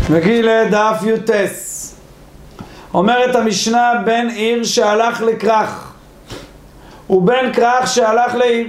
מגילה דף יוטס. אומרת המשנה, בן עיר שהלך לכרך ובן כרך שהלך לעיר.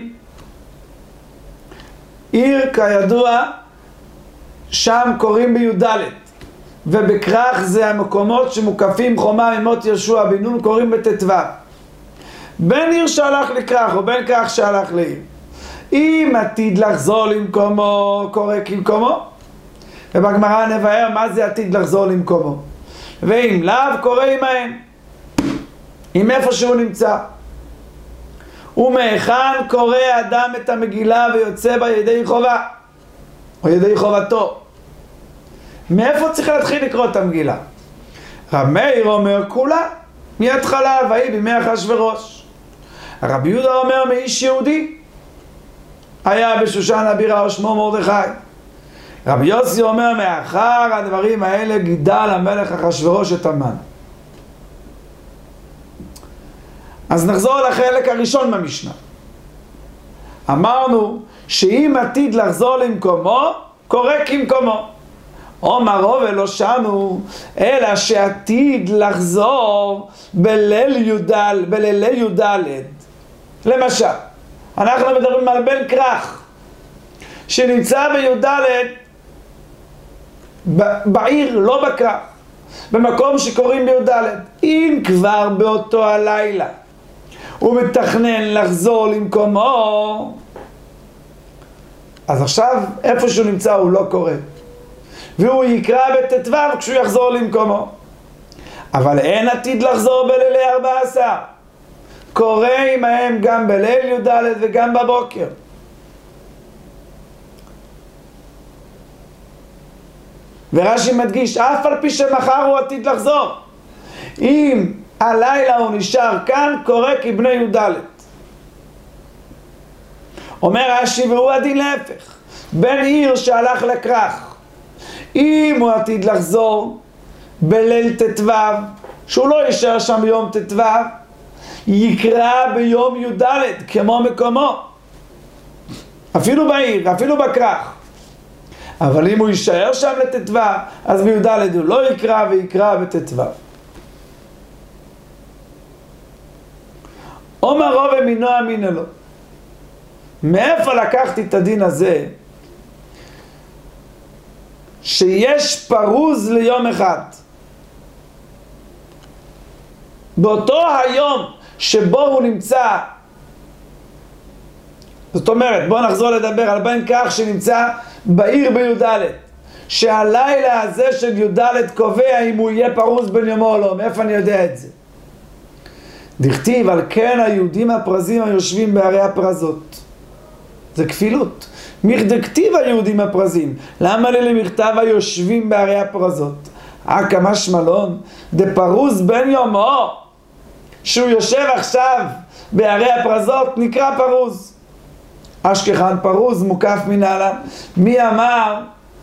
עיר כידוע שם קוראים בי"ד, ובכרך זה המקומות שמוקפים חומה ממות יהושע בן נון, קוראים בט"ו. בן עיר שהלך לכרך ובן כרך שהלך לעיר, אם עתיד לחזור למקומו קורא כמקומו, ובגמרא נבהר מה זה עתיד לחזור למקומו, ואם לאו קורא עמהם, עם איפה שהוא נמצא. ומהיכן קורא אדם את המגילה ויוצא בה ידי חובה או ידי חובתו? מאיפה צריך להתחיל לקרוא את המגילה? רב מאיר אומר כולה מההתחלה, ויהי בימי אחשוורוש. רבי יהודה אומר מאיש יהודי היה בשושן הבירה ושמו מרדכי. רבי יוסי אומר מאחר הדברים האלה גידל המלך אחשוורוש את המן. אז נחזור לחלק הראשון במשנה. אמרנו שאם עתיד לחזור למקומו קורא כמקומו. אומר רוב לא שנו אלא שעתיד לחזור בלילי י"ד. למשל אנחנו מדברים על בן כרך שנמצא בי"ד בעיר, לא בכרך, במקום שקוראים בי"ד. אם כבר באותו הלילה הוא מתכנן לחזור למקומו, אז עכשיו איפה שהוא נמצא הוא לא קורא, והוא יקרא בט"ו כשהוא יחזור למקומו. אבל אין עתיד לחזור בלילי 14, קורא עמהם גם בליל י"ד וגם בבוקר. ורש"י מדגיש אף על פי שמחר הוא עתיד לחזור, אם הלילה הוא נשאר כאן קורא כבני י"ד. אומר רש"י והוא הדין להפך. בן עיר שהלך לכרך, אם הוא עתיד לחזור בליל ט"ו, שהוא לא יישאר שם ביום ט"ו, יקרא ביום י"ד כמו מקומו, אפילו בעיר, אפילו בכרך. אבל אם הוא יישאר שם לט"ו, אז בי"ד הוא לא יקרא ויקרא בט"ו. אומר רוב אמינו אמינו לו. מאיפה לקחתי את הדין הזה שיש פרוז ליום אחד? באותו היום שבו הוא נמצא, זאת אומרת, בואו נחזור לדבר על בן כרך שנמצא בעיר בי"ד, שהלילה הזה של י"ד קובע אם הוא יהיה פרוז בן יומו או לא. מאיפה אני יודע את זה? דכתיב על כן היהודים הפרזים היושבים בערי הפרזות. זה כפילות. מכדכתיב היהודים הפרזים, למה לי למכתב היושבים בערי הפרזות? כמה שמלון דפרוז בן יומו, שהוא יושב עכשיו בערי הפרזות נקרא פרוז. אשכחן פרוז מוקף מנהלה. מי אמר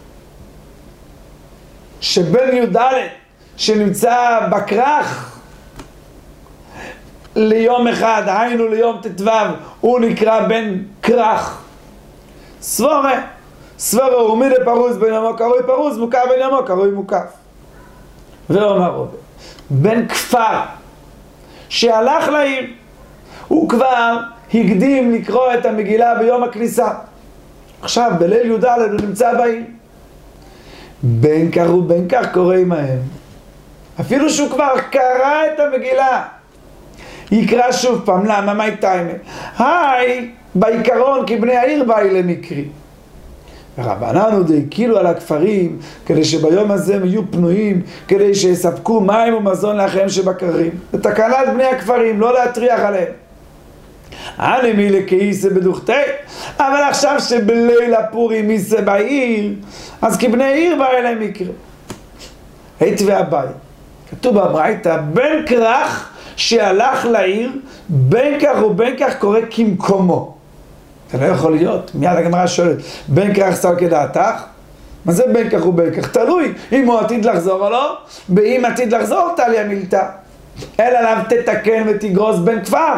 שבן י"ד שנמצא בכרך ליום אחד, היינו ליום ט"ו, הוא נקרא בן כרך? סבורה הוא מידי פרוז בן יומו קרוי פרוז, מוקף בן יומו קרוי מוקף. ואומר רובה, בן כפר שהלך לעיר, הוא כבר הקדים לקרוא את המגילה ביום הכניסה, עכשיו בליל י"ד הוא נמצא בעיר. בן כרך ובן כרך קורא עמהם, אפילו שהוא כבר קרא את המגילה יקרא שוב פעם. למה? מה איתיימה? בעיקרון כבני העיר באי למקרי. ורבנן עוד הקילו על הכפרים כדי שביום הזה הם יהיו פנויים, כדי שיספקו מים ומזון לאחיהם שבכרכים. זה תקנת בני הכפרים, לא להטריח עליהם. מי לכאיסה בדוכתי, אבל עכשיו שבליל הפורים מיסה בעיר, אז כבני עיר באי להם מקרה. היית והבאי, כתוב בברייתא, בן כרך שהלך לעיר, בן כרך ובן כרך קורא כמקומו. זה לא יכול להיות. מיד הגמרא שואלת, בן כרך סל כדעתך? מה זה בן כרך ובן כרך? תלוי אם הוא עתיד לחזור או לא. ואם עתיד לחזור תליה מילתא, אלא עליו תתקן ותגרוס בן כפר.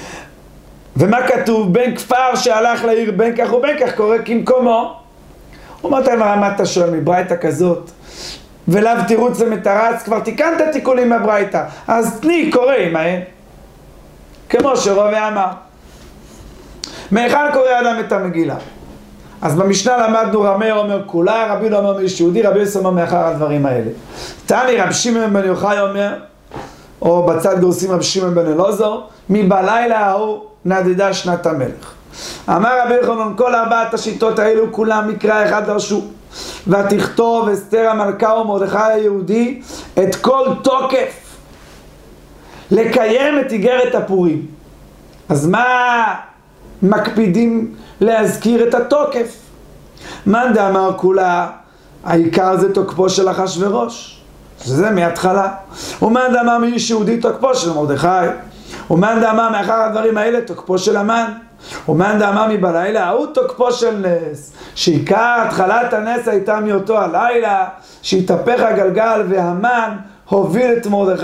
ומה כתוב? בן כפר שהלך לעיר, בן כרך ובן כרך קורא כמקומו. הוא אומר, מה אתה שואל מברייתא כזאת? ולאו תירוץ למתרץ, כבר תיקנת תיקונים מהברייתא, אז תני, קורא עמהם. כמו שרובה אמר. מהיכן קורא אדם את המגילה? אז במשנה למדנו רמי אומר כולה, רבי לא אומר מאיש יהודי, רבי יוסי אומר מאחר הדברים האלה. תני רב שמעון בן יוחאי אומר, או בצד גורסים רב שמעון בן אלעזר, מבלילה ההוא נדדה שנת המלך. אמר רבי יוחנן, כל ארבעת השיטות האלו כולם מקרא אחד דרשו, ותכתוב אסתר המלכה ומרדכי היהודי את כל תוקף לקיים את איגרת הפורים. אז מה מקפידים להזכיר את התוקף? מאן דאמר כולה, העיקר זה תוקפו של אחשוורוש, שזה מההתחלה. ומאן דאמר מאיש יהודי תוקפו של מרדכי, ומאן דאמר מאחר הדברים האלה תוקפו של המן, ומאן דאמר מבלילה ההוא תוקפו של נס, שעיקר התחלת הנס הייתה מאותו הלילה שהתהפך הגלגל והמן הוביל את מרדכי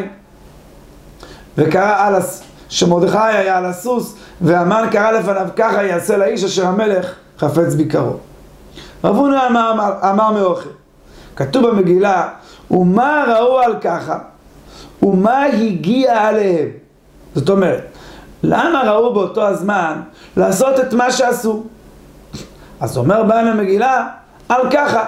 וקרא שמרדכי היה על הסוס והמן קרא לפניו ככה יעשה לאיש אשר המלך חפץ ביקרו. רב הונא אמר מאוכל, כתוב במגילה, ומה ראו על ככה ומה הגיע עליהם. זאת אומרת, למה ראו באותו הזמן לעשות את מה שעשו? אז אומר בעל המגילה, על ככה.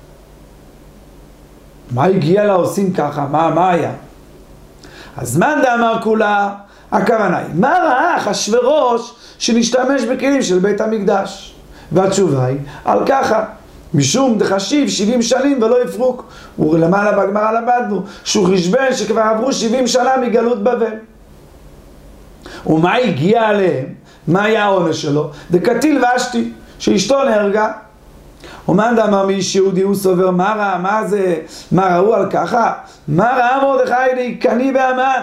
מה הגיע לה עושים ככה? מה היה? אז מאן דאמר כולה, הכוונה היא, מה ראה אחשוורוש שנשתמש בכלים של בית המקדש? והתשובה היא, על ככה. משום דחשיב 70 שנים ולא יפרוק. ולמעלה בגמרא למדנו שהוא חשבן שכבר עברו 70 שנה מגלות בבל. ומה הגיע עליהם? מה היה העונש שלו? דקתיל ושתי, שאשתו נהרגה. ומאן דאמר מאיש יהודי הוא סובר, מה ראה? מה זה? מה ראו על ככה? מה ראה מרדכי להיכני בהמן?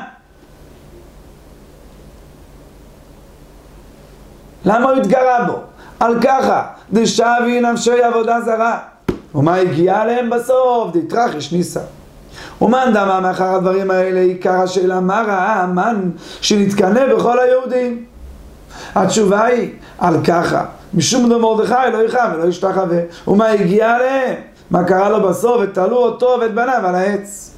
למה הוא התגרה בו? על ככה, דשבי נפשי עבודה זרה. ומה הגיע עליהם בסוף? דתרחיש ניסה. ומאן דאמר מאחר הדברים האלה עיקר השאלה, מה ראה המן שנתקנא בכל היהודים? התשובה היא, על ככה, משום דמרדכי לא יכאב ולא ישתחווה. ומה הגיע עליהם? מה קרה לו בסוף? ותלו אותו ואת בניו על העץ.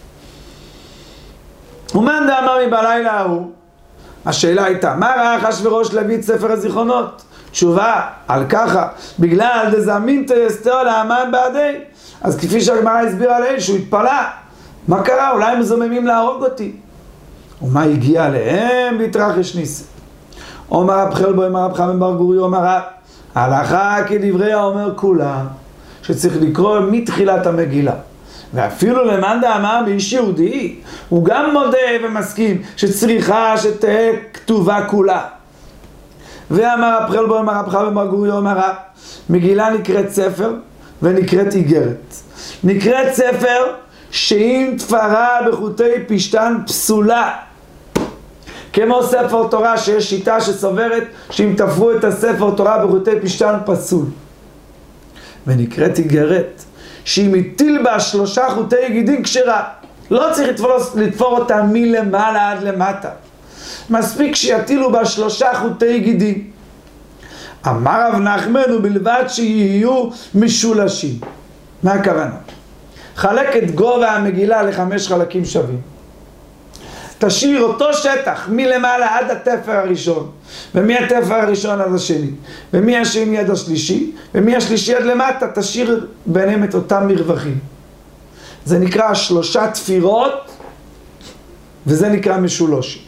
ומאן דאמר מבלילה ההוא, השאלה הייתה, מה ראה אחשוורוש להביא את ספר הזיכרונות? תשובה, על ככה, בגלל דזמינתא אסתר להמן בעדי. אז כפי שהגמרא הסבירה לעיל, שהוא התפלא, מה קרה? אולי הם זוממים להרוג אותי. ומה הגיע עליהם? להתרחש ניסה. אומר רב חלבו, אומר רב חמם בר גוריו, אומר רב, ההלכה כדברי האומר כולה, שצריך לקרוא מתחילת המגילה. ואפילו למאן דאמר מאיש יהודי, הוא גם מודה ומסכים שצריכה שתהיה כתובה כולה. ואמר רב חלבו, אומר רב חמם בר גוריו, אומר רב, מגילה נקראת ספר ונקראת איגרת. נקראת ספר שאם תפרה בחוטי פשתן פסולה, כמו ספר תורה שיש שיטה שסוברת שאם תפרו את הספר תורה בחוטי פשתן פסול. ונקראת איגרת שאם הטיל בה 3 חוטי גידים כשרה, לא צריך לתפור אותה מלמעלה עד למטה, מספיק שיטילו בה 3 חוטי גידים. אמר רב נחמן, ובלבד שיהיו משולשים. מה הכוונה? חלק את גובה המגילה ל5 חלקים שווים, תשאיר אותו שטח מלמעלה עד התפר הראשון, ומהתפר הראשון עד השני, ומהשני עד השלישי, ומהשלישי עד למטה, תשאיר ביניהם את אותם מרווחים. זה נקרא 3 תפירות, וזה נקרא משולשים,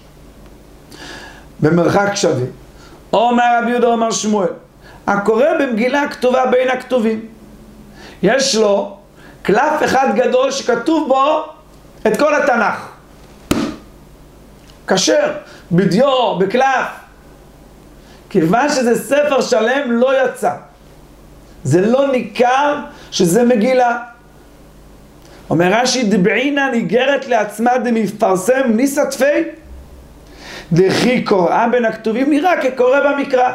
במרחק שווה. אומר רבי יהודה אומר שמואל, הקורא במגילה כתובה בין הכתובים, יש לו קלף אחד גדול שכתוב בו את כל התנ"ך, כשר, בדיו, בקלף. כיוון שזה ספר שלם לא יצא, זה לא ניכר שזה מגילה. אומר רש"י, דבעינן איגרת לעצמה דמפרסם ניסא תפי, דכי קוראה בין הכתובים נראה כקורא במקרא.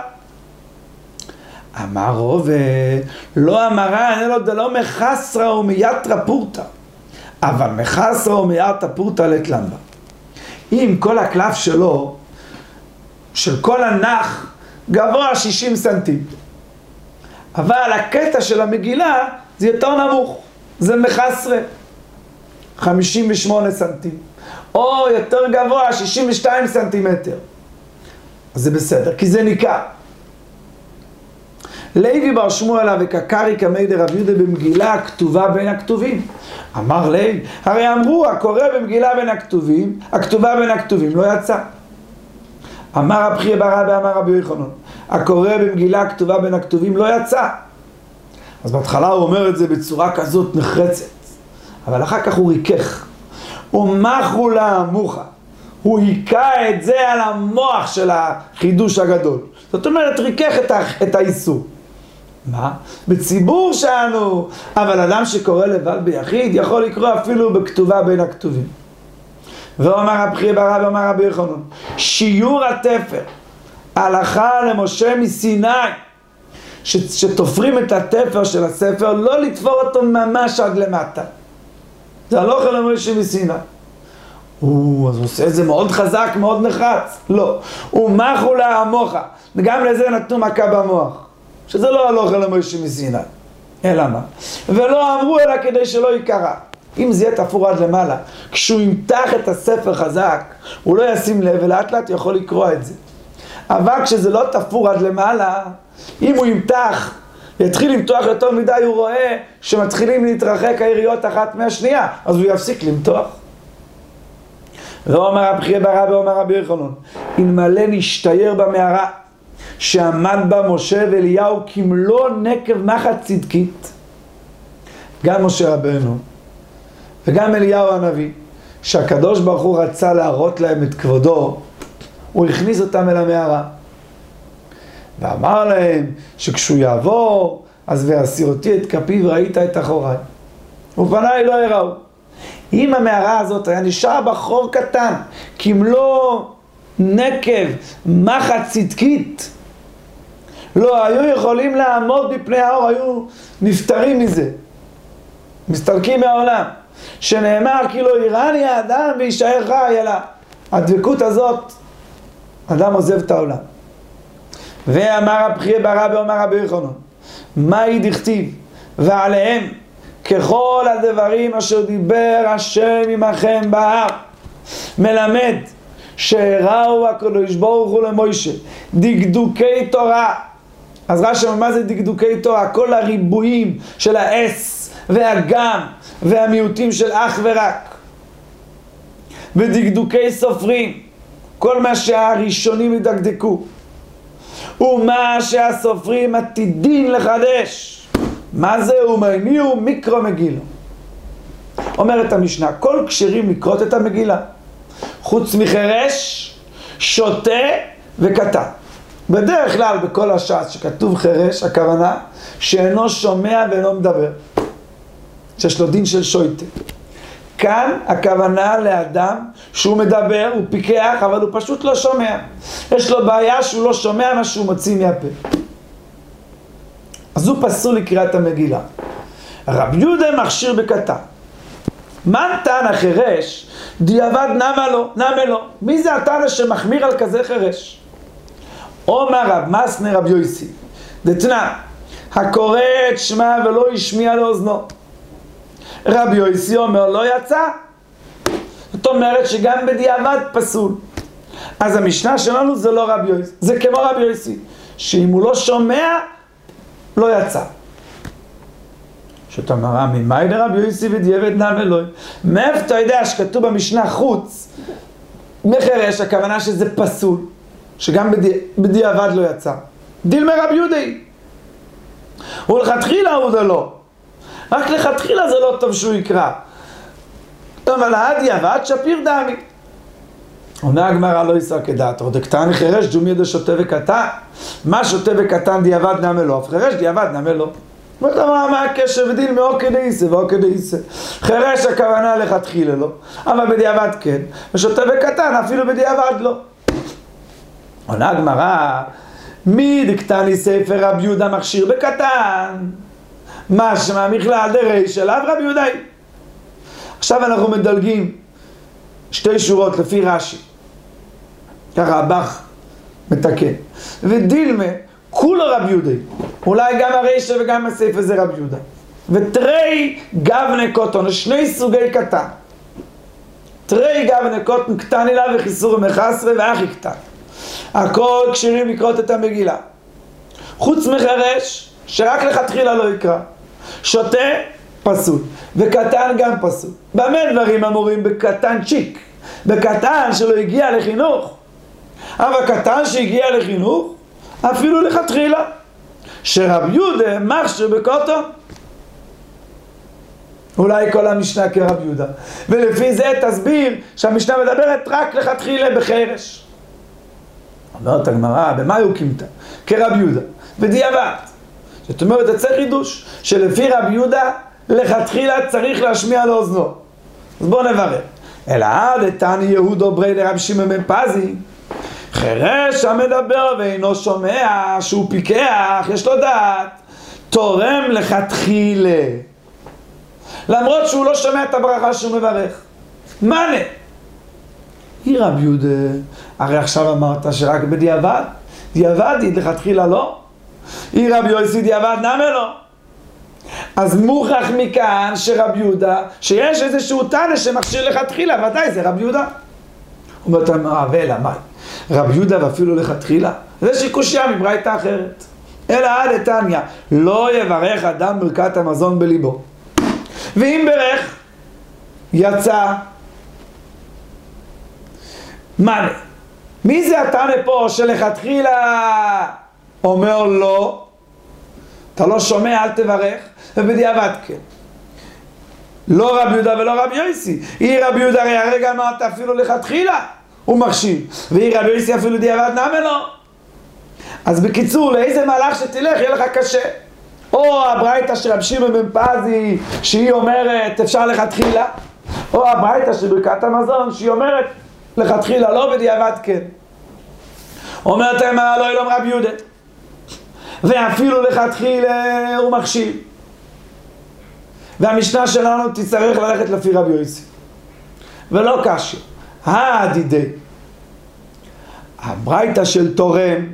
אמר רוב, לא אמרה, אלא דלא מחסרה ומייתרא פורתא, אבל מחסרה ומייתרא פורתא לתלמבה. אם כל הקלף שלו, של כל הנח, גבוה 60 סנטימטר, אבל הקטע של המגילה זה יותר נמוך, זה מחסרה, 58 סנטים, או יותר גבוה, 62 סנטימטר. אז זה בסדר, כי זה ניכר. לוי בר שמואל וקקרי כמי דרב יהודה במגילה הכתובה בין הכתובים. אמר לוי, הרי אמרו הקורא במגילה בין הכתובים, הכתובה בין הכתובים לא יצא. אמר רב חייא בר אבא אמר רבי יוחנן, הקורא במגילה הכתובה בין הכתובים לא יצא. אז בהתחלה הוא אומר את זה בצורה כזאת נחרצת, אבל אחר כך הוא ריכך. ומחו לה מוחה, הוא היקע את זה על המוח של החידוש הגדול. זאת אומרת, ריכך את האיסור. מה? בציבור שלנו, אבל אדם שקורא לבד ביחיד יכול לקרוא אפילו בכתובה בין הכתובים. ואומר רב חייא בר אבא אמר רבי יוחנן, שיעור התפר הלכה למשה מסיני, שתופרים את התפר של הספר, לא לתפור אותו ממש עד למטה. זה הלכה למשה מסיני. אז הוא עושה את זה מאוד חזק, מאוד נחרץ. לא. ומחו לה המוחה. וגם לזה נתנו מכה במוח. שזה לא הלכה למשה מסיני. אלא מה? ולא אמרו אלא כדי שלא יקרה. אם זה יהיה תפור עד למעלה, כשהוא ימתח את הספר חזק, הוא לא ישים לב ולאט לאט יכול לקרוא את זה. אבל כשזה לא תפור עד למעלה, אם הוא ימתח, יתחיל למתוח יותר מדי, הוא רואה שמתחילים להתרחק היריות אחת מהשנייה, אז הוא יפסיק למתוח. ואומר רב חייא בר אבא אומר רבי יוחנן, אלמלא נשתייר במערה שעמד בה משה ואליהו כמלוא נקב מחט צדקית, גם משה רבנו וגם אליהו הנביא, שהקדוש ברוך הוא רצה להראות להם את כבודו, הוא הכניס אותם אל המערה ואמר להם שכשהוא יעבור, אז והסיר אותי את כפי וראית את אחוריי ופניי לא יראו. אם המערה הזאת היה נשאר בחור קטן כמלוא נקב מחט צדקית, לא היו יכולים לעמוד בפני האור, היו נפטרים מזה, מסתלקים מהעולם, שנאמר כי לא יראני האדם וישאר חי. אלא הדבקות הזאת, אדם עוזב את העולם. ואמר רב חייא בר אבא אמר רבי יוחנן, מהי דכתיב ועליהם ככל הדברים אשר דיבר השם עמכם בהר, מלמד שהראו הקדוש ברוך הוא למוישה דקדוקי תורה. אז רש"י מה זה דקדוקי תורה? כל הריבועים של האס והגם והמיעוטים של אך ורק, ודקדוקי סופרים, כל מה שהראשונים ידקדקו ומה שהסופרים עתידים לחדש. מה זה? ומניעו מיקרו מגילה. אומרת המשנה, כל כשרים לקרות את המגילה חוץ מחרש, שוטה וקטן. בדרך כלל בכל הש"ס שכתוב חרש, הכוונה שאינו שומע ואינו מדבר, שיש לו דין של שויטה. כאן הכוונה לאדם שהוא מדבר, הוא פיקח, אבל הוא פשוט לא שומע. יש לו בעיה שהוא לא שומע מה שהוא מוציא מהפה, אז הוא פסול לקריאת המגילה. רב יהודה מכשיר בקטן. מה תנא חירש דיעבד נמה לו? מי זה התנא שמחמיר על כזה חירש? אומר רב מסנה רב יוסי דתנא, הקורא את שמע ולא השמיע לאוזנו. רב יוסי אומר לא יצא, זאת אומרת שגם בדיעבד פסול. אז המשנה שלנו זה לא רב יוסי, זה כמו רב יוסי, שאם הוא לא שומע לא יצא. שאתה מראה ממאי לרב יוסי ודיעבד נמה לו? מאיפה אתה יודע שכתוב במשנה חוץ מחרש, הכוונה שזה פסול, שגם בדיעבד לא יצא? דילמה רב יהודי, הוא לכתחילה הוא זה לא, רק לכתחילה זה לא טוב שהוא יקרא, אבל הדיעבד שפיר דמי. עונה הגמרא לא יסר כדעת, עוד קטן חרש ג'ום ידע שוטה וקטן. מה שוטה וקטן דיעבד נמה לו, חרש דיעבד נמה לו. מה הקשר ודיל מאוקי דאיסה ואוקי דאיסה? חרש הכוונה לכתחילה לא, אבל בדיעבד כן, ושוטה וקטן אפילו בדיעבד לא. עונה הגמרא, מי דקטני ספר רב יהודה מכשיר בקטן, משמע מכלל דריש אליו רב יהודה. עכשיו אנחנו מדלגים שתי שורות לפי רש"י, ככה הבח מתקן. ודילמה כולו רב יהודי. אולי גם הרישא וגם הסייפה זה רב יהודה. ותרי גבנה קוטון, שני סוגי קטן. תרי גבנה קוטון קטן אליו וחיסור מחסרה ואחי קטן. הכל קשירים לקרות את המגילה. חוץ מחרש, שרק לכתחילה לא יקרא. שוטה, פסול. וקטן גם פסול. במה דברים אמורים בקטן צ'יק? בקטן שלא הגיע לחינוך. אבל קטן שהגיע לחינוך, אפילו לכתחילה. שרב יהודה מכשיר בקוטון. אולי כל המשנה כרב יהודה. ולפי זה תסביר שהמשנה מדברת רק לכתחילה בחרש. אומרת הגמרא, במה הוא קימתה? כרב יהודה. בדיעבד. זאת אומרת, זה צריך חידוש, שלפי רב יהודה, לכתחילה צריך להשמיע לאוזנו. אז בואו נברר. אלא עד תני יהודו ברי לרב שמעון בן פזי, חירש המדבר ואינו שומע, שהוא פיקח, יש לו דעת, תורם לכתחילה. למרות שהוא לא שומע את הברכה שהוא מברך. מנה? היא רב יהודה, הרי עכשיו אמרת שרק בדיעבד, דיעבדית לכתחילה לא. היא רב יוסי דיעבד נמה לא. אז מוכרח מכאן שרב יהודה, שיש איזשהו תנא שמכשיר לכתחילה, ודאי זה רב יהודה. הוא אומר, ואלא מה? רב יהודה ואפילו לכתחילה? זה שיקושיה מברייתא אחרת. אלא עד תניא, לא יברך אדם ברכת המזון בליבו. ואם ברך, יצא. מנה? מי זה התנא פה שלכתחילה אומר לא? אתה לא שומע, אל תברך, ובדיעבד כן. לא רב יהודה ולא רב יוסי. היא רב יהודה הרי הרגע אמרת אפילו לכתחילה, הוא מכשיר. והיא רב יוסי אפילו דיעבד נמה לא. אז בקיצור, לאיזה מהלך שתלך יהיה לך קשה. או הברייתא של רב שמעון בן פזי שהיא אומרת אפשר לכתחילה, או הברייתא של ברכת המזון שהיא אומרת לכתחילה לא בדיעבד כן. אומרת הגמרא לא אלום רב יהודה, ואפילו לכתחילה הוא מכשיר. והמשנה שלנו תצטרך ללכת לפי רבי יוסי. ולא קשה. הדידי. הברייתא של תורם,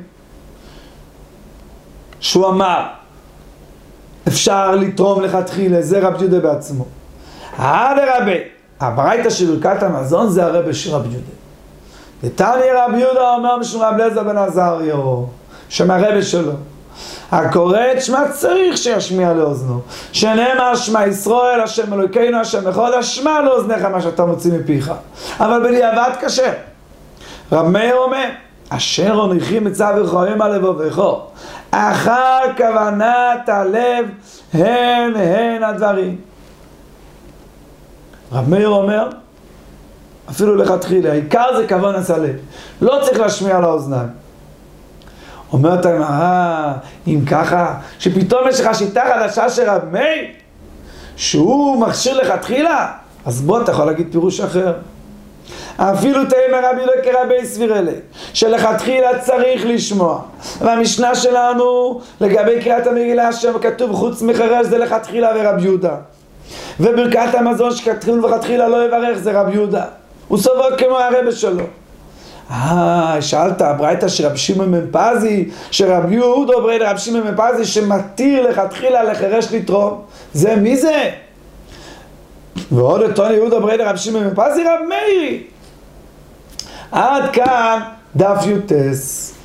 שהוא אמר, אפשר לתרום לכתחילה, זה רבי יהודה בעצמו. הדרבי, הברייתא של ברכת המזון זה הרבי של רבי יהודה. ותני רבי יהודה אומר משום רב אליעזר בן עזריו, שם הרבי שלו. הקורא את שמה צריך שישמיע לאוזנו. שנאמר שמע ישראל, השם אלוקינו, השם אחד, השמע לאוזניך מה שאתה מוציא מפיך. אבל בדיעבד קשה. רב מאיר אומר, אשר הוניחים מצו וחורים על לבבך, אחר כוונת הלב הן הדברים. רב מאיר אומר, אפילו לכתחילה, העיקר זה כוונת הלב. לא צריך להשמיע לאוזניים. אומרת הגמרא, אם ככה, שפתאום יש לך שיטה חדשה של רב מאיר, שהוא מכשיר לכתחילה, אז בוא, אתה יכול להגיד פירוש אחר. אפילו תאמר רבי יהודה כרבי סבירלה, שלכתחילה צריך לשמוע. והמשנה שלנו, לגבי קריאת המגילה, שכתוב חוץ מחרש זה לכתחילה ורבי יהודה. וברכת המזון שכתחילה וכתחילה לא יברך זה רבי יהודה. הוא סובר כמו הרבי שלו. שאלת, הברייתא של רבי שמעון בן פזי, שרבי יהודה אומר לרבי שמעון בן פזי שמתיר לכתחילה לחרש לתרום, זה מי זה? ועוד אותו יהודה אומר לרבי שמעון בן פזי רב מאירי. עד כאן דף יוטס.